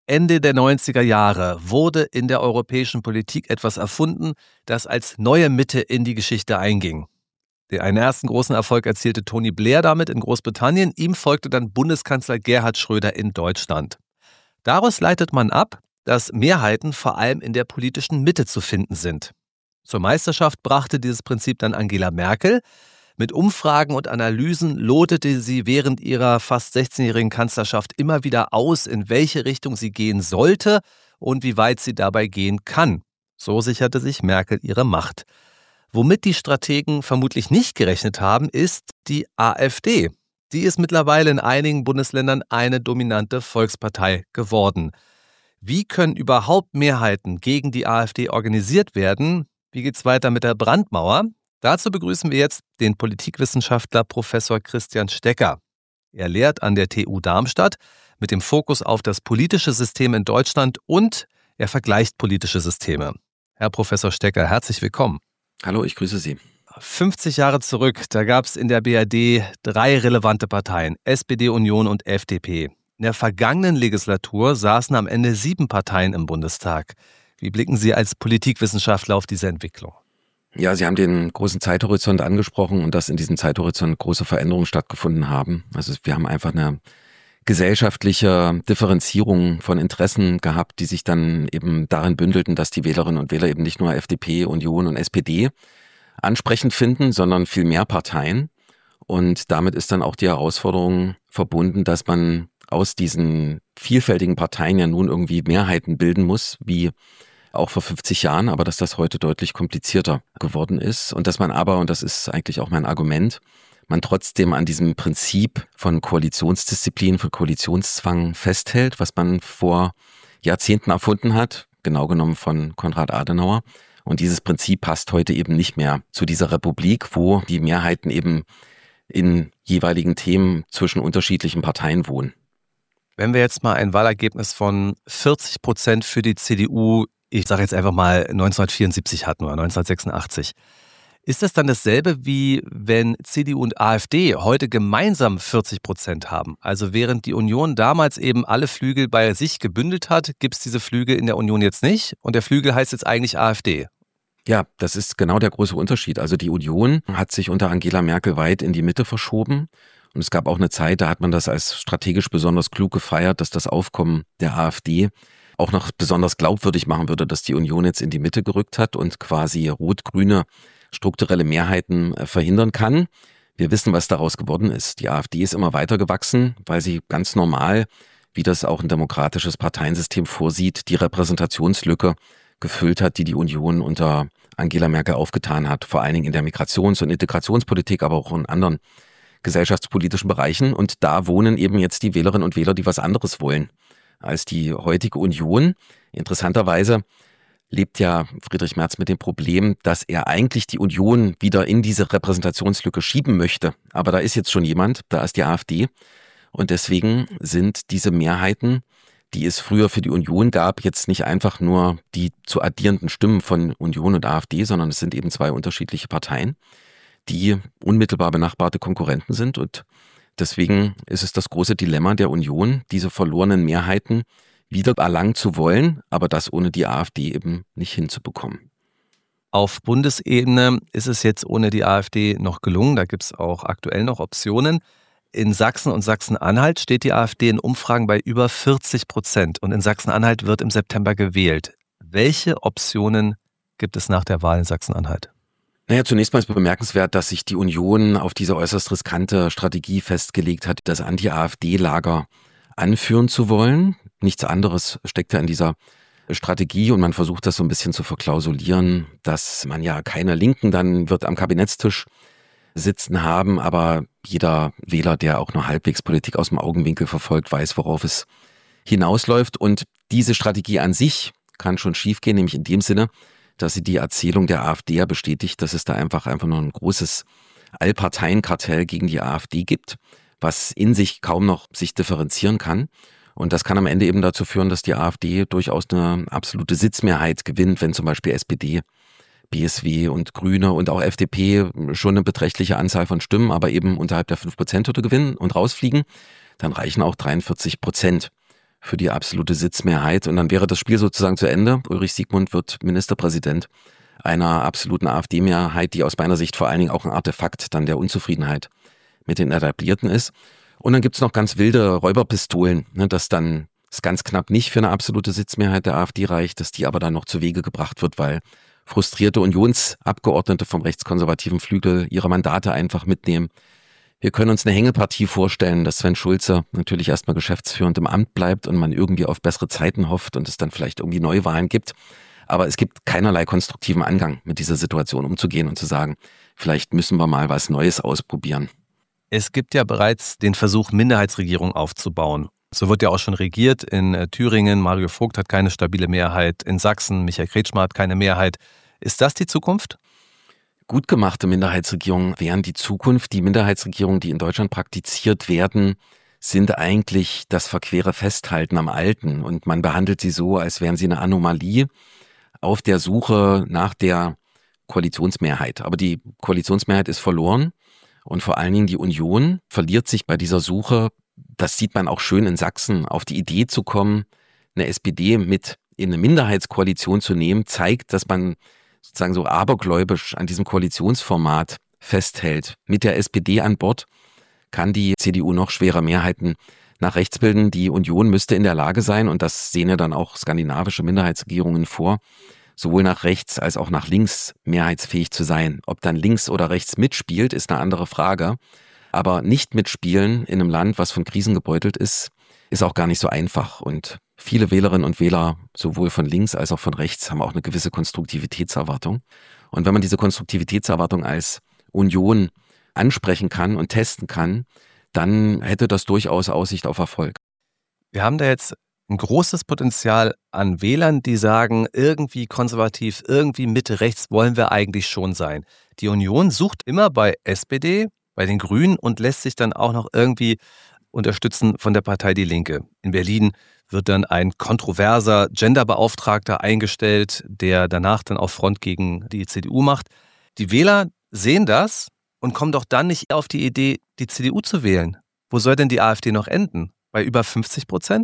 Ende der 90er Jahre wurde in der europäischen Politik etwas erfunden, das als neue Mitte in die Geschichte einging. Einen ersten großen Erfolg erzielte Tony Blair damit in Großbritannien. Ihm folgte dann Bundeskanzler Gerhard Schröder in Deutschland. Daraus leitet man ab, dass Mehrheiten vor allem in der politischen Mitte zu finden sind. Zur Meisterschaft brachte dieses Prinzip dann Angela Merkel. Mit Umfragen und Analysen lotete sie während ihrer fast 16-jährigen Kanzlerschaft immer wieder aus, in welche Richtung sie gehen sollte und wie weit sie dabei gehen kann. So sicherte sich Merkel ihre Macht. Womit die Strategen vermutlich nicht gerechnet haben, ist die AfD. Die ist mittlerweile in einigen Bundesländern eine dominante Volkspartei geworden. Wie können überhaupt Mehrheiten gegen die AfD organisiert werden? Wie geht's weiter mit der Brandmauer? Dazu begrüßen wir jetzt den Politikwissenschaftler Professor Christian Stecker. Er lehrt an der TU Darmstadt mit dem Fokus auf das politische System in Deutschland und er vergleicht politische Systeme. Herr Professor Stecker, herzlich willkommen. Hallo, ich grüße Sie. 50 Jahre zurück, da gab es in der BRD 3 relevante Parteien, SPD, Union und FDP. In der vergangenen Legislatur saßen am Ende 7 Parteien im Bundestag. Wie blicken Sie als Politikwissenschaftler auf diese Entwicklung? Ja, Sie haben den großen Zeithorizont angesprochen und dass in diesem Zeithorizont große Veränderungen stattgefunden haben. Also wir haben einfach eine gesellschaftliche Differenzierung von Interessen gehabt, die sich dann eben darin bündelten, dass die Wählerinnen und Wähler eben nicht nur FDP, Union und SPD ansprechend finden, sondern viel mehr Parteien. Und damit ist dann auch die Herausforderung verbunden, dass man aus diesen vielfältigen Parteien ja nun irgendwie Mehrheiten bilden muss, wie auch vor 50 Jahren, aber dass das heute deutlich komplizierter geworden ist und dass man aber, und das ist eigentlich auch mein Argument, man trotzdem an diesem Prinzip von Koalitionsdisziplin, von Koalitionszwang festhält, was man vor Jahrzehnten erfunden hat, genau genommen von Konrad Adenauer. Und dieses Prinzip passt heute eben nicht mehr zu dieser Republik, wo die Mehrheiten eben in jeweiligen Themen zwischen unterschiedlichen Parteien wohnen. Wenn wir jetzt mal ein Wahlergebnis von 40% für die CDU, ich sage jetzt einfach mal 1974 hatten oder 1986, ist das dann dasselbe wie wenn CDU und AfD heute gemeinsam 40% haben? Also während die Union damals eben alle Flügel bei sich gebündelt hat, gibt es diese Flügel in der Union jetzt nicht und der Flügel heißt jetzt eigentlich AfD. Ja, das ist genau der große Unterschied. Also die Union hat sich unter Angela Merkel weit in die Mitte verschoben. Und es gab auch eine Zeit, da hat man das als strategisch besonders klug gefeiert, dass das Aufkommen der AfD auch noch besonders glaubwürdig machen würde, dass die Union jetzt in die Mitte gerückt hat und quasi rot-grüne strukturelle Mehrheiten verhindern kann. Wir wissen, was daraus geworden ist. Die AfD ist immer weiter gewachsen, weil sie ganz normal, wie das auch ein demokratisches Parteiensystem vorsieht, die Repräsentationslücke gefüllt hat, die die Union unter Angela Merkel aufgetan hat, vor allen Dingen in der Migrations- und Integrationspolitik, aber auch in anderen gesellschaftspolitischen Bereichen. Und da wohnen eben jetzt die Wählerinnen und Wähler, die was anderes wollen als die heutige Union. Interessanterweise lebt ja Friedrich Merz mit dem Problem, dass er eigentlich die Union wieder in diese Repräsentationslücke schieben möchte. Aber da ist jetzt schon jemand, da ist die AfD. Und deswegen sind diese Mehrheiten, die es früher für die Union gab, jetzt nicht einfach nur die zu addierenden Stimmen von Union und AfD, sondern es sind eben 2 unterschiedliche Parteien, die unmittelbar benachbarte Konkurrenten sind. Und deswegen ist es das große Dilemma der Union, diese verlorenen Mehrheiten wieder erlangen zu wollen, aber das ohne die AfD eben nicht hinzubekommen. Auf Bundesebene ist es jetzt ohne die AfD noch gelungen. Da gibt es auch aktuell noch Optionen. In Sachsen und Sachsen-Anhalt steht die AfD in Umfragen bei über 40% und in Sachsen-Anhalt wird im September gewählt. Welche Optionen gibt es nach der Wahl in Sachsen-Anhalt? Naja, zunächst mal ist bemerkenswert, dass sich die Union auf diese äußerst riskante Strategie festgelegt hat, das Anti-AfD-Lager anführen zu wollen. Nichts anderes steckt ja in dieser Strategie und man versucht das so ein bisschen zu verklausulieren, dass man ja keine Linken dann wird am Kabinettstisch sitzen haben, aber jeder Wähler, der auch nur halbwegs Politik aus dem Augenwinkel verfolgt, weiß, worauf es hinausläuft. Und diese Strategie an sich kann schon schiefgehen, nämlich in dem Sinne, dass sie die Erzählung der AfD ja bestätigt, dass es da einfach nur ein großes Allparteienkartell gegen die AfD gibt, was in sich kaum noch sich differenzieren kann. Und das kann am Ende eben dazu führen, dass die AfD durchaus eine absolute Sitzmehrheit gewinnt, wenn zum Beispiel SPD, BSW und Grüne und auch FDP schon eine beträchtliche Anzahl von Stimmen, aber eben unterhalb der 5%-Hürde gewinnen und rausfliegen, dann reichen auch 43% für die absolute Sitzmehrheit. Und dann wäre das Spiel sozusagen zu Ende. Ulrich Siegmund wird Ministerpräsident einer absoluten AfD-Mehrheit, die aus meiner Sicht vor allen Dingen auch ein Artefakt dann der Unzufriedenheit mit den Etablierten ist. Und dann gibt's noch ganz wilde Räuberpistolen, dass dann es ganz knapp nicht für eine absolute Sitzmehrheit der AfD reicht, dass die aber dann noch zu Wege gebracht wird, weil frustrierte Unionsabgeordnete vom rechtskonservativen Flügel ihre Mandate einfach mitnehmen. Wir können uns eine Hängepartie vorstellen, dass Sven Schulze natürlich erstmal geschäftsführend im Amt bleibt und man irgendwie auf bessere Zeiten hofft und es dann vielleicht irgendwie Neuwahlen gibt. Aber es gibt keinerlei konstruktiven Angang, mit dieser Situation umzugehen und zu sagen, vielleicht müssen wir mal was Neues ausprobieren. Es gibt ja bereits den Versuch, Minderheitsregierung aufzubauen. So wird ja auch schon regiert. In Thüringen, Mario Vogt hat keine stabile Mehrheit. In Sachsen, Michael Kretschmer hat keine Mehrheit. Ist das die Zukunft? Gut gemachte Minderheitsregierungen wären die Zukunft. Die Minderheitsregierungen, die in Deutschland praktiziert werden, sind eigentlich das verquere Festhalten am Alten. Und man behandelt sie so, als wären sie eine Anomalie auf der Suche nach der Koalitionsmehrheit. Aber die Koalitionsmehrheit ist verloren. Und vor allen Dingen die Union verliert sich bei dieser Suche, das sieht man auch schön in Sachsen, auf die Idee zu kommen, eine SPD mit in eine Minderheitskoalition zu nehmen, zeigt, dass man sozusagen so abergläubisch an diesem Koalitionsformat festhält. Mit der SPD an Bord kann die CDU noch schwerer Mehrheiten nach rechts bilden. Die Union müsste in der Lage sein, und das sehen ja dann auch skandinavische Minderheitsregierungen vor, sowohl nach rechts als auch nach links mehrheitsfähig zu sein. Ob dann links oder rechts mitspielt, ist eine andere Frage. Aber nicht mitspielen in einem Land, was von Krisen gebeutelt ist, ist auch gar nicht so einfach. Und viele Wählerinnen und Wähler, sowohl von links als auch von rechts, haben auch eine gewisse Konstruktivitätserwartung. Und wenn man diese Konstruktivitätserwartung als Union ansprechen kann und testen kann, dann hätte das durchaus Aussicht auf Erfolg. Wir haben da jetzt ein großes Potenzial an Wählern, die sagen, irgendwie konservativ, irgendwie Mitte rechts wollen wir eigentlich schon sein. Die Union sucht immer bei SPD, bei den Grünen und lässt sich dann auch noch irgendwie unterstützen von der Partei Die Linke. In Berlin wird dann ein kontroverser Genderbeauftragter eingestellt, der danach dann auch Front gegen die CDU macht. Die Wähler sehen das und kommen doch dann nicht auf die Idee, die CDU zu wählen. Wo soll denn die AfD noch enden? Bei über 50%?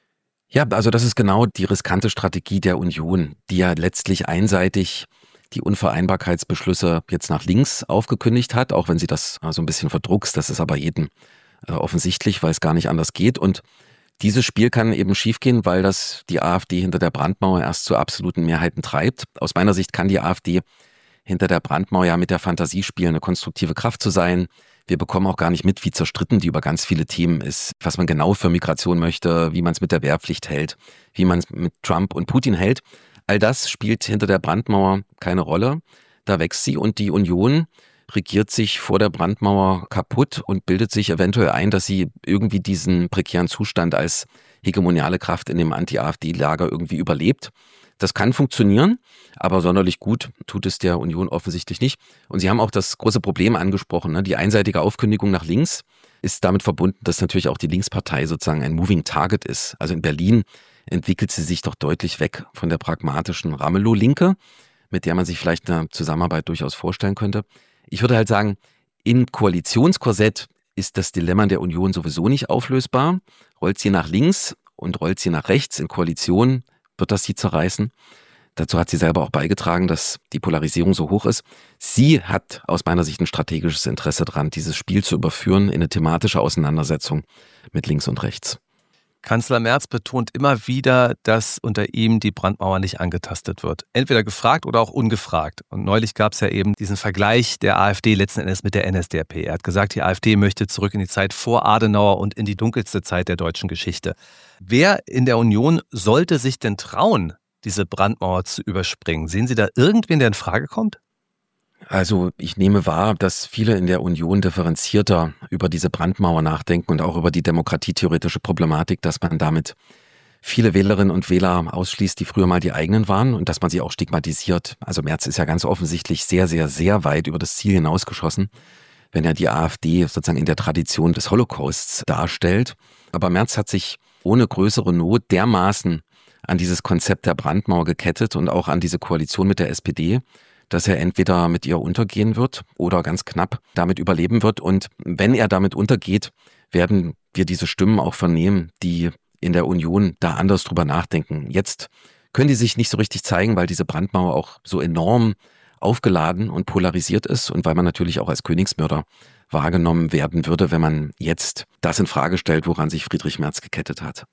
Ja, also das ist genau die riskante Strategie der Union, die ja letztlich einseitig die Unvereinbarkeitsbeschlüsse jetzt nach links aufgekündigt hat, auch wenn sie das so ein bisschen verdruckst. Das ist aber jedem offensichtlich, weil es gar nicht anders geht. Und dieses Spiel kann eben schiefgehen, weil das die AfD hinter der Brandmauer erst zu absoluten Mehrheiten treibt. Aus meiner Sicht kann die AfD hinter der Brandmauer ja mit der Fantasie spielen, eine konstruktive Kraft zu sein. Wir bekommen auch gar nicht mit, wie zerstritten die über ganz viele Themen ist, was man genau für Migration möchte, wie man es mit der Wehrpflicht hält, wie man es mit Trump und Putin hält. All das spielt hinter der Brandmauer keine Rolle. Da wächst sie und die Union regiert sich vor der Brandmauer kaputt und bildet sich eventuell ein, dass sie irgendwie diesen prekären Zustand als hegemoniale Kraft in dem Anti-AfD-Lager irgendwie überlebt. Das kann funktionieren, aber sonderlich gut tut es der Union offensichtlich nicht. Und Sie haben auch das große Problem angesprochen, ne? Die einseitige Aufkündigung nach links ist damit verbunden, dass natürlich auch die Linkspartei sozusagen ein Moving Target ist. Also in Berlin entwickelt sie sich doch deutlich weg von der pragmatischen Ramelow-Linke, mit der man sich vielleicht eine Zusammenarbeit durchaus vorstellen könnte. Ich würde halt sagen, im Koalitionskorsett ist das Dilemma der Union sowieso nicht auflösbar. Rollt sie nach links und rollt sie nach rechts in Koalition, wird das sie zerreißen. Dazu hat sie selber auch beigetragen, dass die Polarisierung so hoch ist. Sie hat aus meiner Sicht ein strategisches Interesse daran, dieses Spiel zu überführen in eine thematische Auseinandersetzung mit links und rechts. Kanzler Merz betont immer wieder, dass unter ihm die Brandmauer nicht angetastet wird. Entweder gefragt oder auch ungefragt. Und neulich gab es ja eben diesen Vergleich der AfD letzten Endes mit der NSDAP. Er hat gesagt, die AfD möchte zurück in die Zeit vor Adenauer und in die dunkelste Zeit der deutschen Geschichte. Wer in der Union sollte sich denn trauen, diese Brandmauer zu überspringen? Sehen Sie da irgendwen, der in Frage kommt? Also ich nehme wahr, dass viele in der Union differenzierter über diese Brandmauer nachdenken und auch über die demokratietheoretische Problematik, dass man damit viele Wählerinnen und Wähler ausschließt, die früher mal die eigenen waren und dass man sie auch stigmatisiert. Also Merz ist ja ganz offensichtlich sehr, sehr, sehr weit über das Ziel hinausgeschossen, wenn er die AfD sozusagen in der Tradition des Holocausts darstellt. Aber Merz hat sich ohne größere Not dermaßen an dieses Konzept der Brandmauer gekettet und auch an diese Koalition mit der SPD, dass er entweder mit ihr untergehen wird oder ganz knapp damit überleben wird. Und wenn er damit untergeht, werden wir diese Stimmen auch vernehmen, die in der Union da anders drüber nachdenken. Jetzt können die sich nicht so richtig zeigen, weil diese Brandmauer auch so enorm aufgeladen und polarisiert ist und weil man natürlich auch als Königsmörder wahrgenommen werden würde, wenn man jetzt das in Frage stellt, woran sich Friedrich Merz gekettet hat.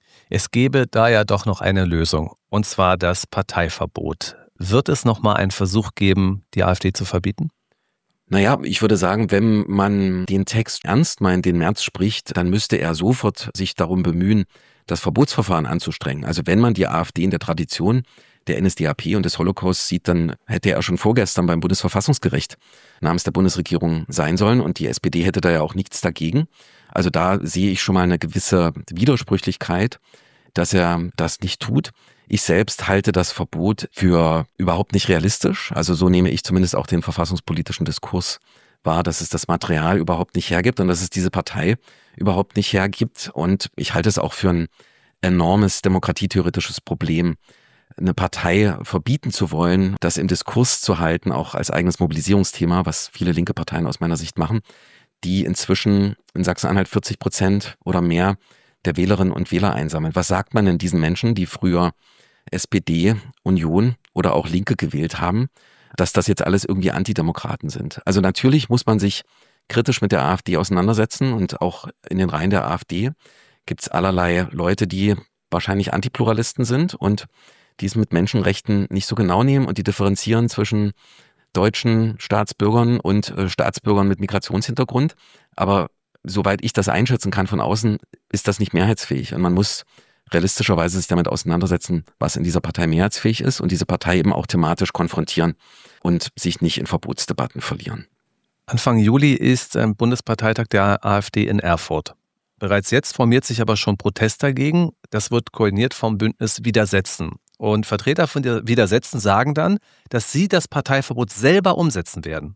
Es gäbe da ja doch noch eine Lösung, und zwar das Parteiverbot. Wird es nochmal einen Versuch geben, die AfD zu verbieten? Naja, ich würde sagen, wenn man den Text ernst meint, den Merz spricht, dann müsste er sofort sich darum bemühen, das Verbotsverfahren anzustrengen. Also wenn man die AfD in der Tradition der NSDAP und des Holocaust sieht, dann hätte er schon vorgestern beim Bundesverfassungsgericht namens der Bundesregierung sein sollen und die SPD hätte da ja auch nichts dagegen. Also da sehe ich schon mal eine gewisse Widersprüchlichkeit, dass er das nicht tut. Ich selbst halte das Verbot für überhaupt nicht realistisch. Also so nehme ich zumindest auch den verfassungspolitischen Diskurs wahr, dass es das Material überhaupt nicht hergibt und dass es diese Partei überhaupt nicht hergibt. Und ich halte es auch für ein enormes demokratietheoretisches Problem, eine Partei verbieten zu wollen, das im Diskurs zu halten, auch als eigenes Mobilisierungsthema, was viele linke Parteien aus meiner Sicht machen, die inzwischen in Sachsen-Anhalt 40% oder mehr der Wählerinnen und Wähler einsammeln. Was sagt man denn diesen Menschen, die früher SPD, Union oder auch Linke gewählt haben, dass das jetzt alles irgendwie Antidemokraten sind? Also natürlich muss man sich kritisch mit der AfD auseinandersetzen und auch in den Reihen der AfD gibt es allerlei Leute, die wahrscheinlich Antipluralisten sind und die es mit Menschenrechten nicht so genau nehmen und die differenzieren zwischen deutschen Staatsbürgern und Staatsbürgern mit Migrationshintergrund. Aber soweit ich das einschätzen kann von außen, ist das nicht mehrheitsfähig. Und man muss realistischerweise sich damit auseinandersetzen, was in dieser Partei mehrheitsfähig ist und diese Partei eben auch thematisch konfrontieren und sich nicht in Verbotsdebatten verlieren. Anfang Juli ist ein Bundesparteitag der AfD in Erfurt. Bereits jetzt formiert sich aber schon Protest dagegen. Das wird koordiniert vom Bündnis Widersetzen. Und Vertreter von der Widersetzen sagen dann, dass sie das Parteiverbot selber umsetzen werden.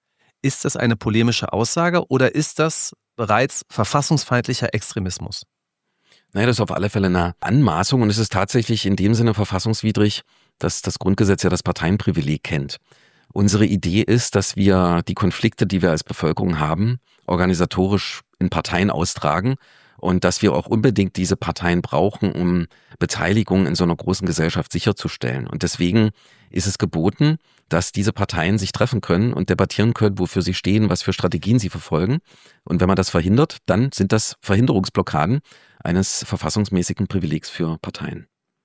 Ist das eine polemische Aussage oder ist das bereits verfassungsfeindlicher Extremismus? Naja, das ist auf alle Fälle eine Anmaßung und es ist tatsächlich in dem Sinne verfassungswidrig, dass das Grundgesetz ja das Parteienprivileg kennt. Unsere Idee ist, dass wir die Konflikte, die wir als Bevölkerung haben, organisatorisch in Parteien austragen und dass wir auch unbedingt diese Parteien brauchen, um Beteiligung in so einer großen Gesellschaft sicherzustellen. Und deswegen ist es geboten, dass diese Parteien sich treffen können und debattieren können, wofür sie stehen, was für Strategien sie verfolgen. Und wenn man das verhindert, dann sind das Verhinderungsblockaden eines verfassungsmäßigen Privilegs für Parteien.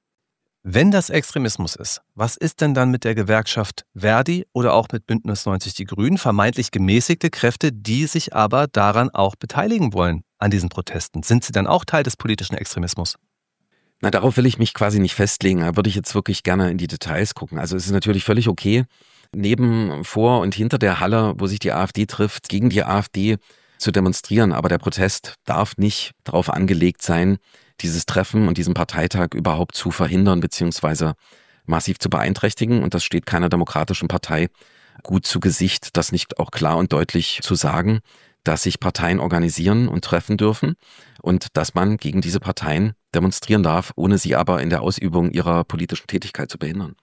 Wenn das Extremismus ist, was ist denn dann mit der Gewerkschaft Verdi oder auch mit Bündnis 90 Die Grünen, vermeintlich gemäßigte Kräfte, die sich aber daran auch beteiligen wollen an diesen Protesten? Sind sie dann auch Teil des politischen Extremismus? Na, darauf will ich mich quasi nicht festlegen. Da würde ich jetzt wirklich gerne in die Details gucken. Also es ist natürlich völlig okay, neben, vor und hinter der Halle, wo sich die AfD trifft, gegen die AfD zu demonstrieren. Aber der Protest darf nicht darauf angelegt sein, dieses Treffen und diesen Parteitag überhaupt zu verhindern bzw. massiv zu beeinträchtigen. Und das steht keiner demokratischen Partei gut zu Gesicht, das nicht auch klar und deutlich zu sagen, dass sich Parteien organisieren und treffen dürfen und dass man gegen diese Parteien demonstrieren darf, ohne sie aber in der Ausübung ihrer politischen Tätigkeit zu behindern.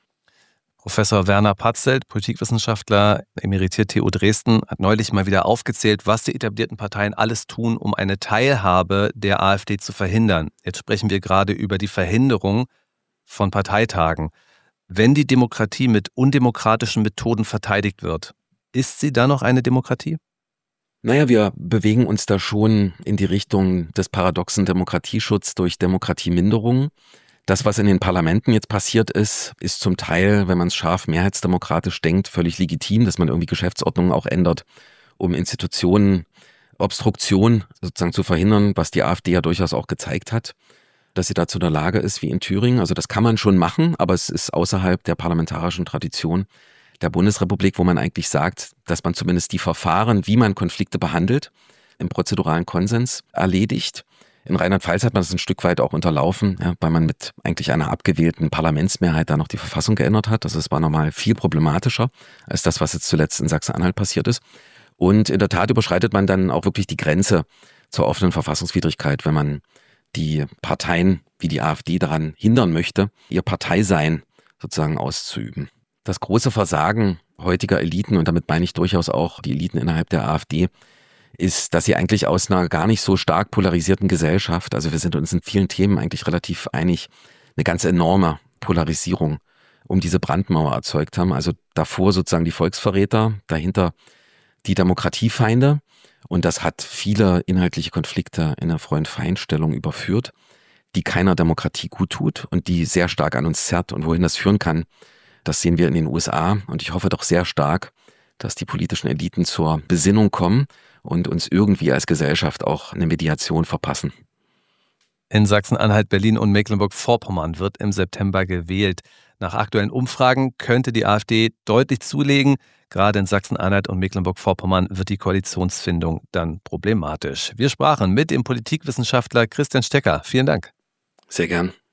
Professor Werner Patzelt, Politikwissenschaftler, emeritiert TU Dresden, hat neulich mal wieder aufgezählt, was die etablierten Parteien alles tun, um eine Teilhabe der AfD zu verhindern. Jetzt sprechen wir gerade über die Verhinderung von Parteitagen. Wenn die Demokratie mit undemokratischen Methoden verteidigt wird, ist sie dann noch eine Demokratie? Naja, wir bewegen uns da schon in die Richtung des paradoxen Demokratieschutz durch Demokratieminderung. Das, was in den Parlamenten jetzt passiert ist zum Teil, wenn man es scharf mehrheitsdemokratisch denkt, völlig legitim, dass man irgendwie Geschäftsordnungen auch ändert, um Institutionen, Obstruktion sozusagen zu verhindern, was die AfD ja durchaus auch gezeigt hat, dass sie dazu in der Lage ist, wie in Thüringen. Also das kann man schon machen, aber es ist außerhalb der parlamentarischen Tradition der Bundesrepublik, wo man eigentlich sagt, dass man zumindest die Verfahren, wie man Konflikte behandelt, im prozeduralen Konsens erledigt. In Rheinland-Pfalz hat man das ein Stück weit auch unterlaufen, ja, weil man mit eigentlich einer abgewählten Parlamentsmehrheit da noch die Verfassung geändert hat. Also es war nochmal viel problematischer als das, was jetzt zuletzt in Sachsen-Anhalt passiert ist. Und in der Tat überschreitet man dann auch wirklich die Grenze zur offenen Verfassungswidrigkeit, wenn man die Parteien wie die AfD daran hindern möchte, ihr Parteisein sozusagen auszuüben. Das große Versagen heutiger Eliten, und damit meine ich durchaus auch die Eliten innerhalb der AfD, ist, dass sie eigentlich aus einer gar nicht so stark polarisierten Gesellschaft, also wir sind uns in vielen Themen eigentlich relativ einig, eine ganz enorme Polarisierung um diese Brandmauer erzeugt haben. Also davor sozusagen die Volksverräter, dahinter die Demokratiefeinde. Und das hat viele inhaltliche Konflikte in eine Freund-Feind-Stellung überführt, die keiner Demokratie gut tut und die sehr stark an uns zerrt. Und wohin das führen kann, das sehen wir in den USA. Und ich hoffe doch sehr stark, dass die politischen Eliten zur Besinnung kommen und uns irgendwie als Gesellschaft auch eine Mediation verpassen. In Sachsen-Anhalt, Berlin und Mecklenburg-Vorpommern wird im September gewählt. Nach aktuellen Umfragen könnte die AfD deutlich zulegen. Gerade in Sachsen-Anhalt und Mecklenburg-Vorpommern wird die Koalitionsfindung dann problematisch. Wir sprachen mit dem Politikwissenschaftler Christian Stecker. Vielen Dank. Sehr gern.